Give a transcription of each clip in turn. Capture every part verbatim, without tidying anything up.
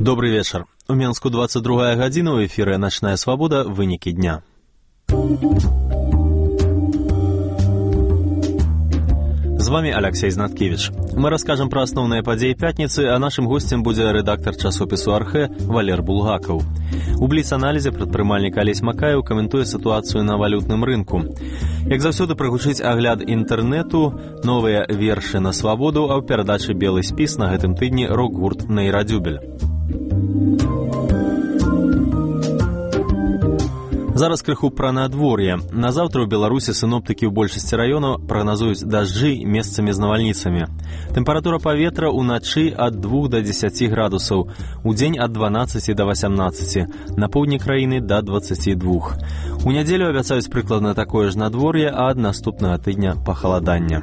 Добрый вечер. У Менску двадцать другая гадзіна, у эфіры «Начная свабода», вынікі дня. З вами Алексей Знаткевич. Мы расскажем про основные подеи пятницы, а нашим гостем будет редактор часопису «Архэ» Валер Булгаков. У бліц-аналізе прадпрымальнік Алесь Макаеў каментуе сітуацыю на валютным рынку. Як заўсёды прагучыць агляд інтэрнэту, новыя вершы на свабоду, а ў перадачы «Белы спіс» на гэтым тыдні рок-гурт «Нейрадзюбель». Зараз крыху пра надвор'е. Назаўтра ў Беларусі сіноптыкі ў большасці раёнаў прагназуюць дажджы месцамі з навальніцамі. Тэмпература паветра ўначы ад двух да дзесяці градусаў, удзень ад дванаццаці да васямнаццаці, на поўдні краіны да дваццаці двух. У нядзелю абяцаюць прыкладна такое ж надвор'е, а ад наступнага тыдня пахаладання.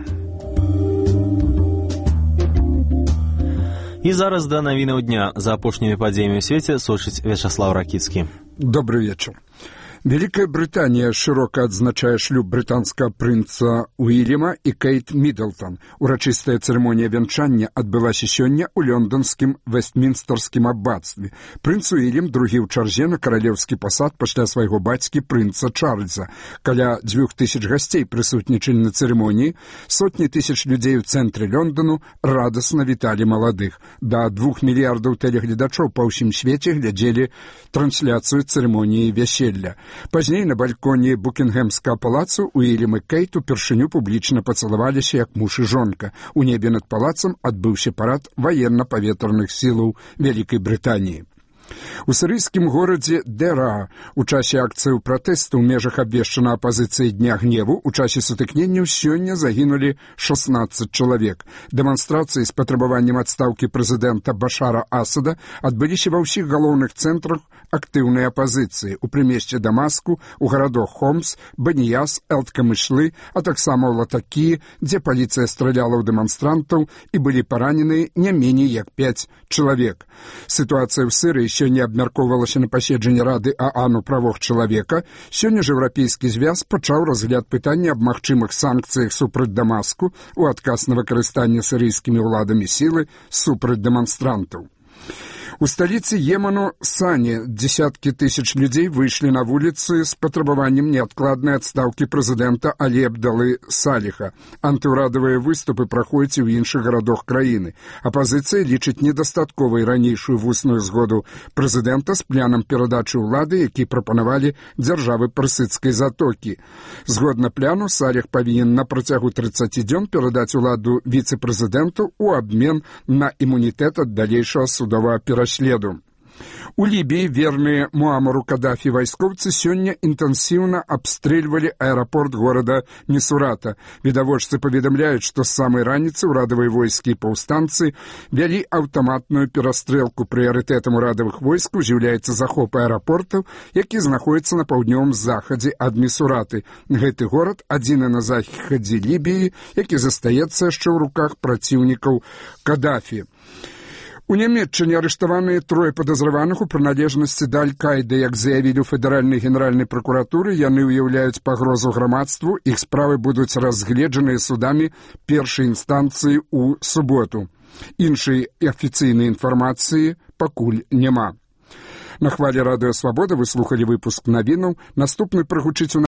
І зараз да навінаў дня. За апошнімі падзеямі ў свеце сочыць Вячаслав Ракіцкі. Добрый вечер. Великая Британия широко отзначает шлюб британского принца Уильяма и Кейт Миддлтон. Урочистая церемония венчания отбылася сёння у лондонскім Вестминстерскім аббатстве. Принц Уильям другі ў чарзе на каралеўскі пасад пасля свайго бацькі принца Чарльза. Каля дзвюх тысяч гостей прысутнічалі на церемонии, сотні тысяч людей у цэнтры Лондону радостно віталі маладых. Да двух мільярдаў тэлегледачоў па ўсім свеце глядзелі трансляцыю церемонии вяселля. Пазней на балконе Букінгемскага палацу Уильям і Кейт упершыню публічна пацалаваліся як муж і жонка. У небе над палацам адбыўся парад ваенна-паветраных сілаў Вялікай Брытаніі. У сірыйскім горадзе Дера у часе акцыі пратэсту ў межах абвешчана апазіцыі Дня гневу у часе сутыкненняў сёння загінулі шаснаццаць чалавек. Дэманстрацыі з патрабаваннем адстаўкі прэзідэнта Башара Асада адбыліся ва ўсіх галоўных цэнтрах актыўнай апазіцыі у прымесце Дамаску, у гарадах Хомс, Баніяс, Элт-Камышлы, а таксама ў Латакіі, дзе паліцыя страляла ў дэманстрантаў і былі паранены не меней як пяць чалавек. Сітуацыя ў Сірыі сёння абмяркоўвалася на паседжанні Рады ААН у правах чалавека. Сёння ж Еўрапейскі звяз пачаў разгляд пытання аб магчымых санкцыях супраць Дамаску у адказ на выкарыстанне сірыйскімі ўладамі сілы супраць дэманстрантаў. У столице Йемену Сане десятки тысяч людей вышли на улицы с потребованием неоткладной отставки президента Алі Абдалы Саліха. Антыўрадавыя выступы праходзяць і ў іншых гарадах краіны. Апозіцыя лічыць недастатковай ранейшую вусную згоду прэзідэнта з планам перадачы ўлады, які прапанавалі дзяржавы Персідскай затокі. Згодна плану, Саліх павінен на працягу трыццаці дзён перадаць уладу віцэ-прэзідэнту ў абмен на імунітэт ад далейшага судовага пераследавання. Следу. У Либии верные Муамару Каддафи вайскоўцы сёння интенсивно обстреливали аэропорт города Мисурата. Відавочцы паведамляюць, што з самай раніцы ўрадавыя войскі і паўстанцы вялі аўтаматную перастрэлку. Прыярытэтам урадавых войскаў з'яўляецца захоп аэропортаў, які знаходзіцца на паўднёвым захадзе ад Мисураты. Гэты горад адзіны на захадзе Либіі, які застаецца яшчэ ў руках праціўнікаў Каддафі. У Нямецчыне арыштаваныя трое падазраваных у прыналежнасці да Аль-Каіды. Як заявілі ў федэральнай генеральнай пракуратуры, яны ўяўляюць пагрозу грамадству, іх справы будуць разгледжаныя судамі першай інстанцыі ў суботу. Іншай афіцыйнай інфармацыі пакуль няма. На хвалі Радыё Свабода вы слухалі выпуск навінаў. Наступны прагучыць у